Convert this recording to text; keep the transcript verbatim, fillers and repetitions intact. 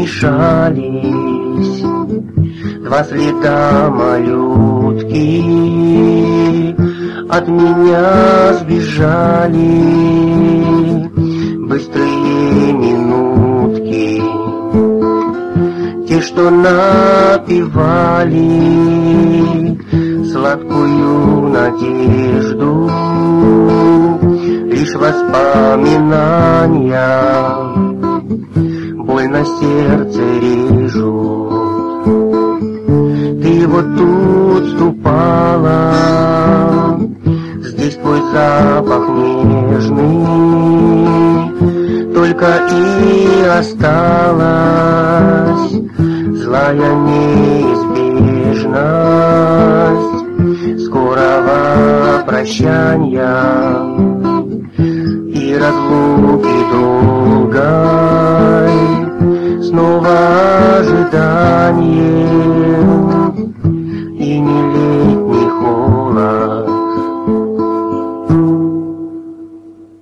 смешались два следа малютки, от меня сбежали быстрые минутки, те, что напевали сладкую надежду, лишь воспоминания больно сердце режут. Ты вот тут ступала, здесь твой запах нежный, только и осталась злая неизбежность скорого прощания и разлуки долгой, снова ожидание